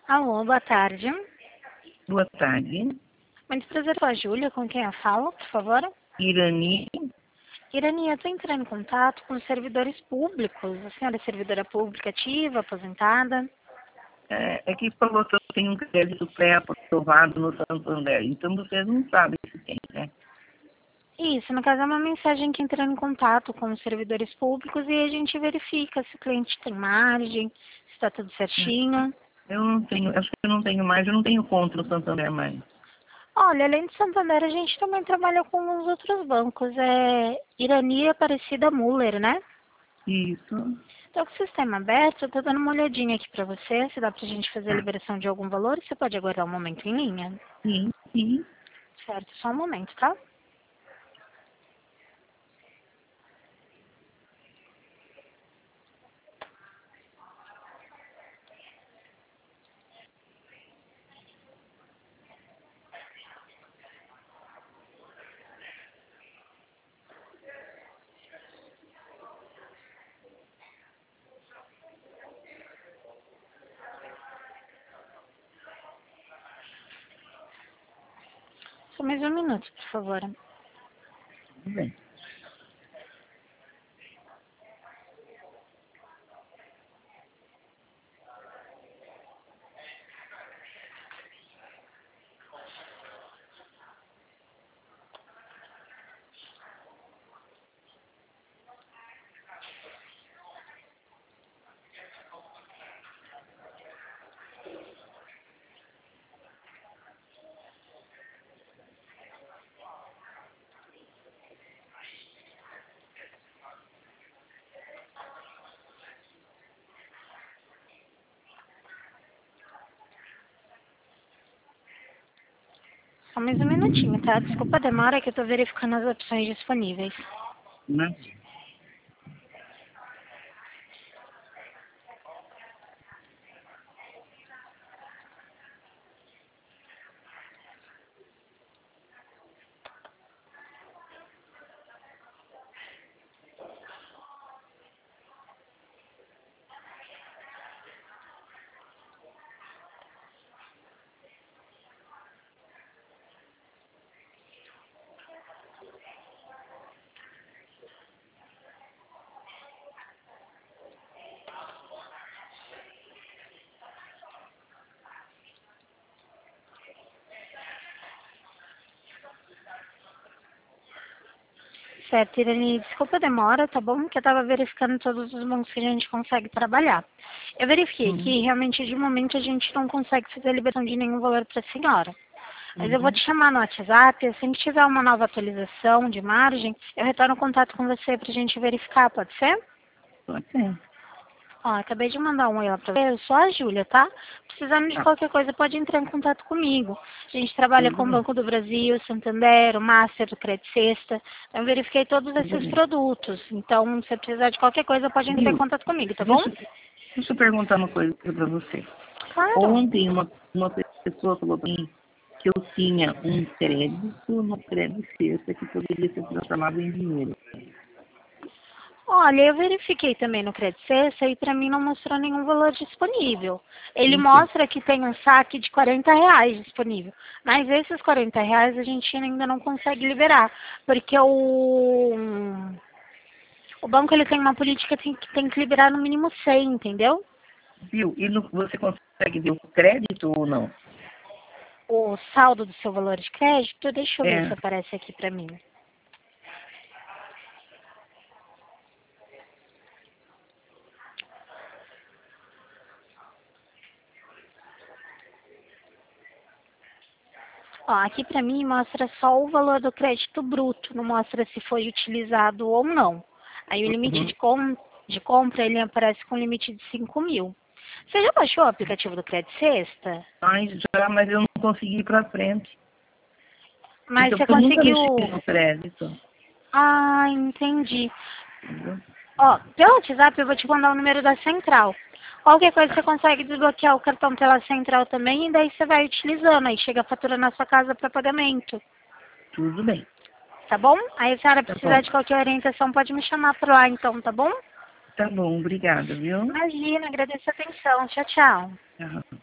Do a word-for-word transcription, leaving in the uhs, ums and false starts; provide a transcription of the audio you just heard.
Alô, boa tarde. Boa tarde. Muito prazer com a Júlia, com quem eu falo, por favor. Irani. Irani, eu estou entrando em contato com os servidores públicos. A senhora é servidora pública ativa, aposentada? É, é que falou que eu tenho um crédito pré-aprovado no Santander, então vocês não sabem se tem, né? Isso, no caso é uma mensagem que entra em contato com os servidores públicos e a gente verifica se o cliente tem margem, se está tudo certinho. Eu não tenho, acho que eu não tenho mais, eu não tenho conta no Santander mais. Olha, além de Santander, a gente também trabalha com os outros bancos. É Irani e Aparecida Müller, né? Isso. Então, com o sistema aberto, eu tô dando uma olhadinha aqui para você, se dá pra gente fazer a Tá. liberação de algum valor. Você pode aguardar um momento em linha? Sim, sim. Certo, só um momento, tá? Só mais um minuto, por favor. Tudo bem. Só mais um minutinho, tá? Desculpa a demora, é que eu tô verificando as opções disponíveis. Né? Certo, Irani, desculpa a demora, tá bom? Que eu tava verificando todos os bancos que a gente consegue trabalhar. Eu verifiquei Uhum. que realmente de momento a gente não consegue fazer a liberação de nenhum valor para a senhora. Mas eu vou Uhum. te chamar no WhatsApp, assim que tiver uma nova atualização de margem, eu retorno contato com você pra gente verificar, pode ser? Pode ser. Ó, acabei de mandar um oi lá pra você, eu sou a Júlia, tá? Precisando de Tá. qualquer coisa, pode entrar em contato comigo. A gente trabalha Tudo com o bem. Banco do Brasil, Santander, o Master, o Credit Sexta. Então, eu verifiquei todos Tudo esses bem. produtos. Então, se você precisar de qualquer coisa, pode entrar em Viu? contato comigo, tá bom? Deixa, deixa eu perguntar uma coisa para você. Claro. Ontem uma, uma pessoa falou para mim que eu tinha um crédito no crédito sexta que poderia ser transformado em dinheiro. Olha, eu verifiquei também no Credit Sexta e para mim não mostrou nenhum valor disponível. Ele Então, mostra que tem um saque de quarenta reais disponível. Mas esses quarenta reais a gente ainda não consegue liberar. Porque o, o banco ele tem uma política que tem, que tem que liberar no mínimo cem, entendeu? viu? E no, você consegue ver o crédito ou não? O saldo do seu valor de crédito, deixa eu ver É. se aparece aqui para mim. Ó, aqui para mim mostra só o valor do crédito bruto, não mostra se foi utilizado ou não. Aí o limite Uhum. de, com, de compra, ele aparece com limite de cinco mil. Você já baixou o aplicativo do Credit Sexta? Mas já, mas eu não consegui ir para frente. Mas Porque você eu nunca mexi conseguiu... no crédito. Ah, entendi. Entendeu? Ó, pelo WhatsApp eu vou te mandar o número da central. Qualquer coisa você consegue desbloquear o cartão pela central também e daí você vai utilizando. Aí chega a fatura na sua casa para pagamento. Tudo bem. Tá bom? Aí se a senhora Tá precisar bom. de qualquer orientação, pode me chamar por lá então, tá bom? Tá bom, obrigada, viu? Imagina, agradeço a atenção. Tchau, tchau. Tchau.